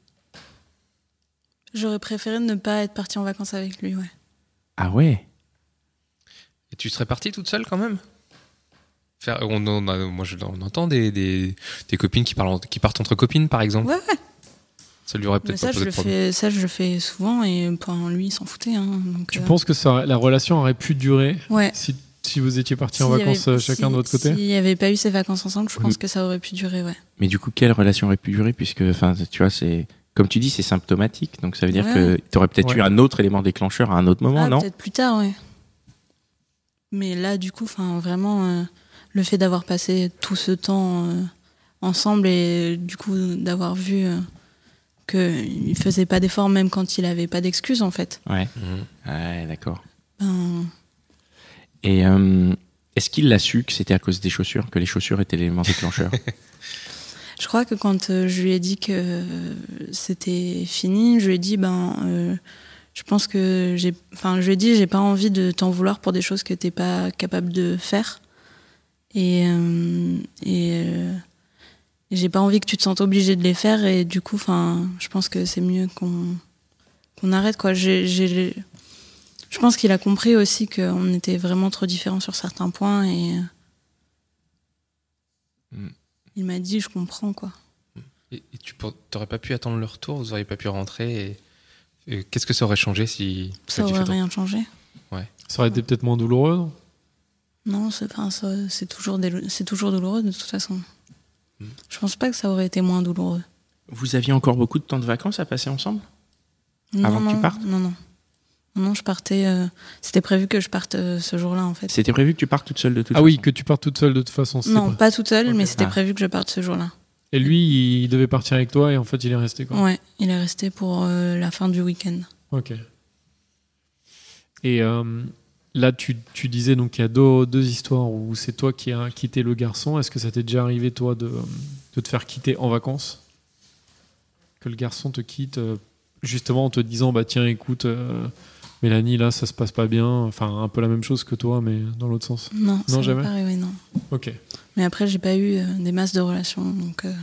J'aurais préféré ne pas être partie en vacances avec lui, ouais. Ah ouais. Et tu serais partie toute seule quand même? Faire, on, on a- moi, je, on entend des, des, des copines qui, parlent, en- qui partent entre copines, par exemple. Ouais, ouais. Ça lui aurait Mais peut-être ça pas je, posé le de problème. fais, ça, je le fais souvent et pour lui, il s'en foutait. Hein, donc, Tu euh, penses que ça, la relation aurait pu durer Ouais. si, si vous étiez partis S'il en y vacances avait- euh, chacun si- de votre côté? S'il n'y avait pas eu ces vacances ensemble, je Oui. pense que ça aurait pu durer, ouais. Mais du coup, quelle relation aurait pu durer? Puisque, enfin, tu vois, c'est. Comme tu dis, c'est symptomatique. Donc ça veut dire Ouais. que t'aurais peut-être Ouais. eu un autre élément déclencheur à un autre moment, Ah, non? peut-être plus tard, ouais. Mais là, du coup, enfin, vraiment, euh, le fait d'avoir passé tout ce temps euh, ensemble et du coup d'avoir vu euh, qu'il faisait pas d'efforts même quand il avait pas d'excuses, en fait. Ouais. Mhm. Ouais, d'accord. Ben, Et euh, est-ce qu'il l'a su que c'était à cause des chaussures, que les chaussures étaient l'élément déclencheur? je crois que quand euh, je lui ai dit que euh, c'était fini, je lui ai dit, ben, euh, je pense que j'ai, enfin, je lui ai dit, j'ai pas envie de t'en vouloir pour des choses que t'es pas capable de faire. Et, euh, et euh, j'ai pas envie que tu te sentes obligé de les faire. Et du coup, enfin, je pense que c'est mieux qu'on, qu'on arrête, quoi. J'ai, j'ai, je pense qu'il a compris aussi qu'on était vraiment trop différents sur certains points. Et euh, Mm. il m'a dit, je comprends, quoi. Et, et tu n'aurais pas pu attendre le retour? Vous n'auriez pas pu rentrer et, et qu'est-ce que ça aurait changé si Ça tu aurait fais- rien changé. Ça aurait été peut-être moins douloureux, non? Non, c'est, enfin, ça, c'est, toujours délo- c'est toujours douloureux de toute façon. Mm. Je pense pas que ça aurait été moins douloureux. Vous aviez encore beaucoup de temps de vacances à passer ensemble? Non, Avant que non, tu partes Non, non. Non, je partais. euh, c'était prévu que je parte euh, ce jour-là, en fait. C'était prévu que tu partes toute seule de toute Ah oui, façon? que tu partes toute seule de toute façon. c'est Non, pas- pas toute seule, Ok. mais c'était Ah. prévu que je parte ce jour-là. Et lui, il devait partir avec toi et en fait, il est resté, quoi. Ouais, il est resté pour euh, la fin du week-end. Ok. Et euh, là, tu, tu disais donc qu'il y a deux, deux histoires où c'est toi qui as quitté le garçon. Est-ce que ça t'est déjà arrivé, toi, de, de te faire quitter en vacances? Que le garçon te quitte euh, justement en te disant, bah tiens, écoute, euh, Mélanie, là, ça se passe pas bien. Enfin, un peu la même chose que toi, mais dans l'autre sens. Non, ça Non, m'est jamais pas arrivé, non. Ok. Mais après, j'ai pas eu euh, des masses de relations, donc. euh,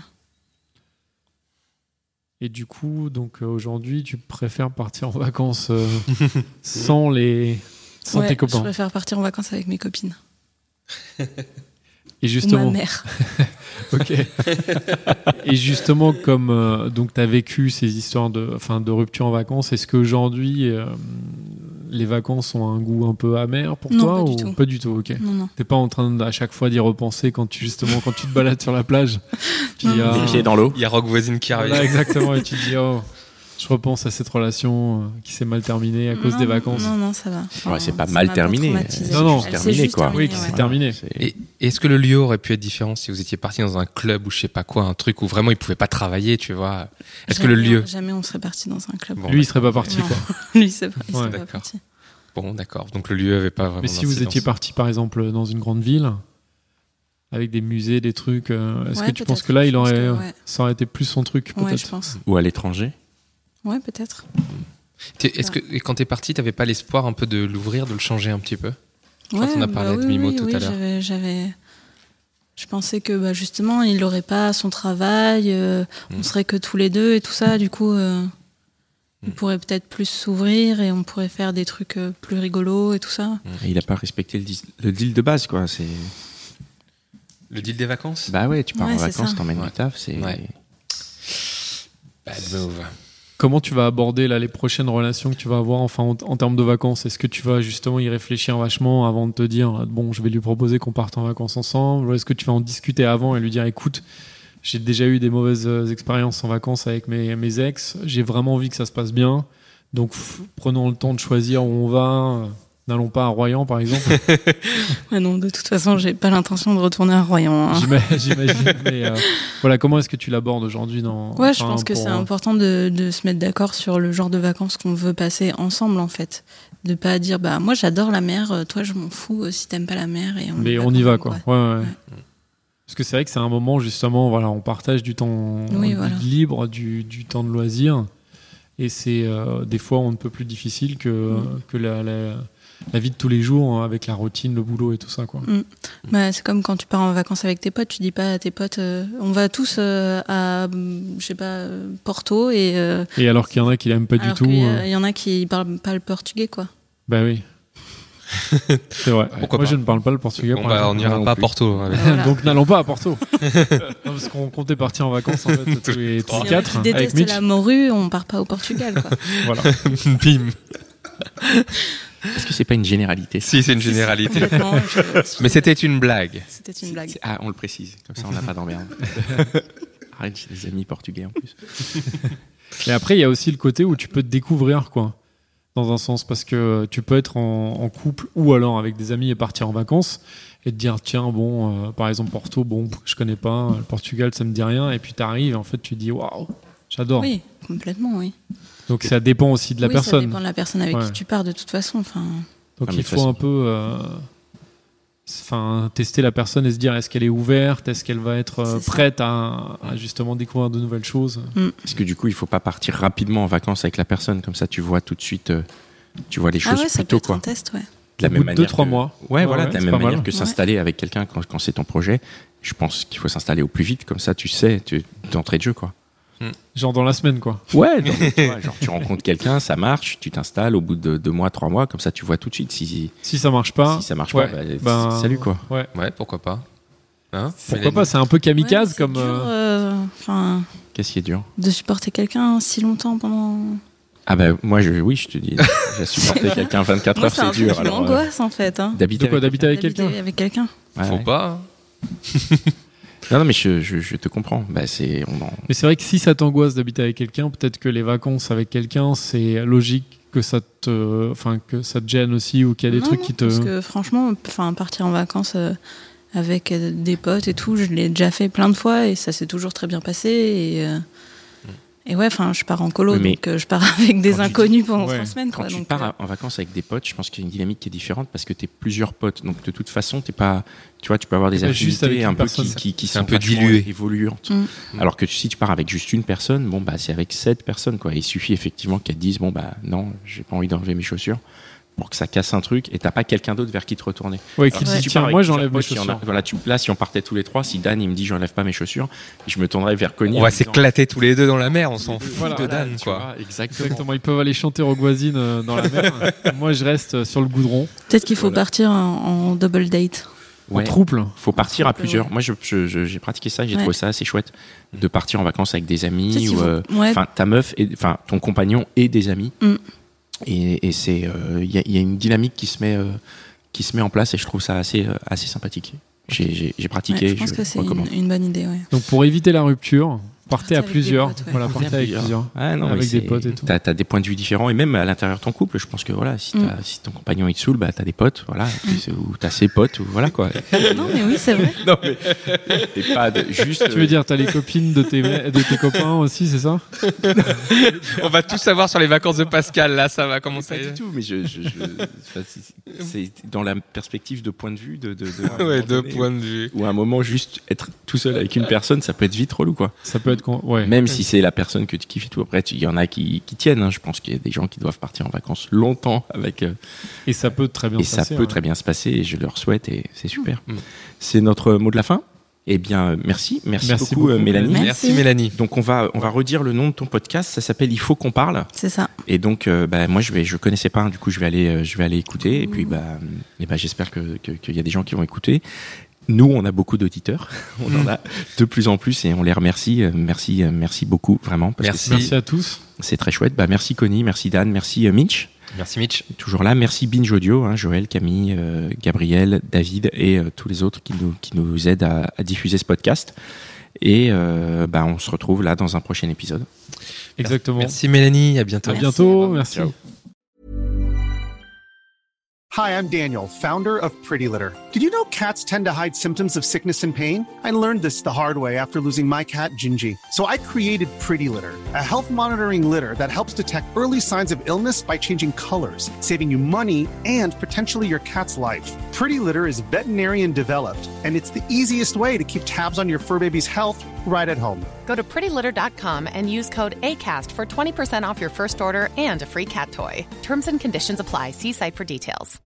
Et du coup, donc euh, aujourd'hui, tu préfères partir en vacances euh, sans les, sans ouais, tes je copains. préfère partir en vacances avec mes copines. Et Ou justement, ma mère. ok. Et justement, comme euh, donc tu as vécu ces histoires de, enfin, de rupture en vacances, est-ce qu'aujourd'hui euh, les vacances ont un goût un peu amer pour Non, toi pas ou du tout. pas du tout? Ok. Non, non. T'es pas en train de, à chaque fois d'y repenser quand tu justement quand tu te balades sur la plage. Tu Non, dis, non. ah, Les pieds dans l'eau? Il y a Rock voisine qui arrive. voilà, exactement. Et tu te dis, oh, je repense à cette relation euh, qui s'est mal terminée à cause Non, des vacances. Non, non, ça va. Ouais, c'est pas ça mal m'a terminé. traumatisée. Non, non, Elle terminé, s'est juste quoi. terminée, Oui, que c'est ouais. terminé. C'est- Et, et est-ce que le lieu aurait pu être différent si vous étiez parti dans un club ou je sais pas quoi, un truc où vraiment il pouvait pas travailler, tu vois? Est-ce que le Jamais- lieu... Jamais on serait parti dans un club. Bon, Lui, il serait pas parti, Non. quoi. Lui, c'est pas, il Ouais. serait pas D'accord. parti. Bon, d'accord. Donc le lieu avait pas vraiment Mais si vous d'incidence. étiez parti, par exemple, dans une grande ville, avec des musées, des trucs. euh, Est-ce Ouais, que tu peut-être. penses que là, il Je pense aurait, que, ouais. ça aurait été plus son truc, peut-être? Ouais, je pense. Ou à l'étranger. Ouais, peut-être. T'es- Est-ce que et quand t'es parti, t'avais pas l'espoir un peu de l'ouvrir, de le changer un petit peu? Je crois qu'on a parlé bah avec oui, Mimo oui, tout oui, à l'heure. J'avais, j'avais... Je pensais que bah, justement, il n'aurait pas son travail, euh, Mm. on serait que tous les deux et tout ça. Du coup, euh, il Mm. pourrait peut-être plus s'ouvrir et on pourrait faire des trucs euh, plus rigolos et tout ça. Et il a pas respecté le, dis- le deal de base, quoi. C'est... Le deal des vacances? Bah ouais, tu pars Ouais, en c'est vacances, ça. t'emmènes Ouais. du taf, c'est... Ouais. Bad move. Comment tu vas aborder là, les prochaines relations que tu vas avoir enfin, en, en termes de vacances? Est-ce que tu vas justement y réfléchir vachement avant de te dire bon, je vais lui proposer qu'on parte en vacances ensemble? Ou est-ce que tu vas en discuter avant et lui dire écoute, j'ai déjà eu des mauvaises euh, expériences en vacances avec mes, mes ex, j'ai vraiment envie que ça se passe bien, donc f- prenons le temps de choisir où on va, euh, n'allons pas à Royan par exemple. Ouais, non, de toute façon, j'ai pas l'intention de retourner à Royan. hein. J'ima- J'imagine. Mais euh, voilà, comment est-ce que tu l'abordes aujourd'hui dans, Ouais, je enfin, pense que pour, c'est euh, important de, de se mettre d'accord sur le genre de vacances qu'on veut passer ensemble, en fait. De pas dire, bah, moi j'adore la mer, euh, toi je m'en fous euh, si t'aimes pas la mer. Et on Mais y va on y quand va même, quoi. Ouais, ouais, ouais. Parce que c'est vrai que c'est un moment justement, voilà, on partage du temps Oui, du voilà. libre, du, du temps de loisir, et c'est euh, des fois on ne peut plus difficile que, Mm. que la, la, la vie de tous les jours hein, avec la routine, le boulot et tout ça quoi. Mm. Bah, c'est comme quand tu pars en vacances avec tes potes, tu dis pas à tes potes, euh, on va tous euh, à, hum, je sais pas, euh, Porto, et euh, Et alors qu'il y en a qui l'aiment pas du alors tout. qu'il y, euh, a- il y en a qui parlent pas le portugais, quoi. Bah oui. C'est vrai. Pourquoi Moi pas. je ne parle pas le portugais. Bon, par bah, on exemple. n'ira non pas à plus. Porto. avec- Voilà. Donc n'allons pas à Porto. Non, parce qu'on comptait partir en vacances en fait tous les, tous les Il y en a quatre qui avec détestent Mitch. la morue, on part pas au Portugal, quoi. Voilà. Bim. Est-ce que c'est pas une généralité? Si, c'est une généralité. Complètement, je- Mais c'était une blague. C'était une blague. C'est- Ah, on le précise, comme ça on n'a pas d'emmerde. Arrête, j'ai des amis portugais en plus. Et après, il y a aussi le côté où tu peux te découvrir, quoi. Dans un sens, parce que tu peux être en, en couple ou alors avec des amis et partir en vacances et te dire, tiens, bon, euh, par exemple, Porto, bon, je connais pas, le Portugal, ça me dit rien. Et puis tu arrives et en fait, tu dis, waouh, j'adore. Oui, complètement, oui. Donc ça dépend aussi de la oui, ça personne. dépend de la personne avec Ouais. qui tu pars, de toute façon. Enfin, Donc Ah, mais il de faut façon- un peu euh, enfin, tester la personne et se dire, est-ce qu'elle est ouverte, est-ce qu'elle va être euh, C'est ça. prête à, à justement découvrir de nouvelles choses. Parce que du coup, il faut pas partir rapidement en vacances avec la personne, comme ça tu vois tout de suite, euh, tu vois les ah choses ouais, ça plus peut tôt, être quoi. un test, ouais. De la Au même bout de manière deux, trois que- mois. Ouais, Ouais, voilà, ouais, de la c'est même pas mal. manière que s'installer avec quelqu'un quand, quand c'est ton projet. Je pense qu'il faut s'installer au plus vite, comme ça tu sais, tu, d'entrée de jeu, quoi. Genre dans la semaine, quoi. Ouais, donc, tu vois, genre tu rencontres quelqu'un, ça marche, tu t'installes au bout de deux mois, trois mois, comme ça tu vois tout de suite si, Si ça marche pas, si ça marche ouais, pas, bah, ben, salut, quoi. Ouais. Ouais, pourquoi pas. Hein Pourquoi pas, c'est un peu kamikaze Ouais, c'est comme. dur, euh, euh, enfin, Qu'est-ce qui est dur? de supporter quelqu'un si longtemps pendant. Ah bah moi, je, oui, je te dis, j'ai supporté quelqu'un vingt-quatre Moi, heures, c'est un c'est dur. truc qui Alors, euh, m'angoisse, en fait. Hein. d'habiter De quoi, avec d'habiter avec D'habiter quelqu'un avec quelqu'un. Ouais, Faut ouais. pas. Non, non, mais je, je, je te comprends. Bah, c'est, on en- Mais c'est vrai que si ça t'angoisse d'habiter avec quelqu'un, peut-être que les vacances avec quelqu'un, c'est logique que ça te, enfin que ça te gêne aussi ou qu'il y a des Non, trucs non, qui te. Parce que franchement, enfin, partir en vacances euh, avec euh, des potes et tout, je l'ai déjà fait plein de fois et ça s'est toujours très bien passé. Et, euh, et ouais, enfin, je pars en colo, Oui, mais donc euh, je pars avec des quand tu inconnus pendant Ouais. trois semaines. Quand Quoi, tu donc, pars euh, en vacances avec des potes, je pense qu'il y a une dynamique qui est différente parce que tu es plusieurs potes. Donc de toute façon, t'es pas, tu vois, tu peux avoir des T'es pas juste avec affinités une un peu personne. qui, qui, qui C'est un sont peu vachement dilué. évoluantes. Mm. Alors que si tu pars avec juste une personne, bon bah c'est avec sept personnes quoi. Il suffit effectivement qu'elles te disent bon bah non, j'ai pas envie d'enlever mes chaussures pour que ça casse un truc et t'as pas quelqu'un d'autre vers qui te retourner. Ouais, Alors qui que dit si tu tiens, pars avec moi plusieurs j'enlève mes potes, il y en a- chaussures. Voilà, tu, là si on partait tous les trois, si Dan il me dit j'enlève pas mes chaussures, je me tournerais vers Connie. On en va disant, s'éclater tous les deux dans la mer, on s'en fout Voilà, de Dan, tu quoi. vois, exactement. Exactement, ils peuvent aller chanter Rogue Voisine euh, dans la mer. Moi, je reste euh, sur le goudron, Peut-être qu'il faut Voilà. partir en, en double date. Ouais. en trouble. Faut partir à Trouble, plusieurs. ouais. Moi, je, je- je- j'ai pratiqué ça, j'ai Ouais. trouvé ça assez chouette de partir en vacances avec des amis Peut-être qu'il ou, faut- euh, ouais. enfin, ta meuf et, enfin, ton compagnon et des amis. Mm. Et, et c'est, il y, a, y a une dynamique qui se met, euh, qui se met en place et je trouve ça assez, euh, assez sympathique. J'ai, j'ai, j'ai pratiqué. Ouais, je pense que c'est une, recommande. une bonne idée. Ouais. Donc, pour éviter la rupture, Partez à avec plusieurs. des potes, ouais. Voilà, partez avec plusieurs. Ah, non, mais avec c'est- des potes et tout. T'as, t'as des points de vue différents et même à l'intérieur de ton couple, je pense que voilà, si, t'as, Mm. si ton compagnon il te saoule, bah t'as des potes, voilà, et puis c'est- ou t'as ses potes, ou voilà quoi. Non, mais oui, c'est vrai. non mais et pas de, juste. Tu veux dire, t'as les copines de tes, de tes copains aussi, c'est ça? On va tout savoir sur les vacances de Pascal. Là, ça va commencer. Pas du tout, mais je, je, je enfin, c'est, c'est dans la perspective de point de vue de, de, de à un Ouais, moment deux donné, points de vue. Ou à un moment juste être tout seul avec une personne, ça peut être vite relou quoi. Ça peut être con... ouais. Même si c'est la personne que tu kiffes et tout. Après, il y en a qui, qui tiennent. Hein. Je pense qu'il y a des gens qui doivent partir en vacances longtemps avec. Euh, Et ça peut très bien et se ça passer. peut ouais. très bien se passer. Et je leur souhaite et c'est super. Mm. C'est notre mot de la fin. Eh bien, euh, merci, merci, Merci beaucoup, euh, beaucoup, Mélanie. Merci. Merci Mélanie. Donc on va on va redire le nom de ton podcast. Ça s'appelle Il faut qu'on parle. C'est ça. Et donc euh, bah, moi je vais je connaissais pas. Hein, du coup je vais aller euh, je vais aller écouter. Et puis bah et bah j'espère que que- qu'il y a des gens qui vont écouter. Nous, on a beaucoup d'auditeurs. On en a de plus en plus et on les remercie. Euh, Merci, euh, merci beaucoup, vraiment. Parce Merci. que Merci à tous. c'est, c'est très chouette. Bah, merci Connie, merci Dan, merci euh, Mitch. Merci Mitch. Toujours là. Merci Binge Audio, hein, Joël, Camille, euh, Gabriel, David et euh, tous les autres qui nous, qui nous aident à, à diffuser ce podcast. Et euh, bah, on se retrouve là dans un prochain épisode. Exactement. Merci Mélanie. À bientôt. À Merci. bientôt. Merci. Ciao. Hi, I'm Daniel, founder of Pretty Litter. Did you know cats tend to hide symptoms of sickness and pain? I learned this the hard way after losing my cat, Gingy. So I created Pretty Litter, a health monitoring litter that helps detect early signs of illness by changing colors, saving you money and potentially your cat's life. Pretty Litter is veterinarian developed, and it's the easiest way to keep tabs on your fur baby's health right at home. Go to pretty litter dot com and use code ACAST for twenty percent off your first order and a free cat toy. Terms and conditions apply. See site for details.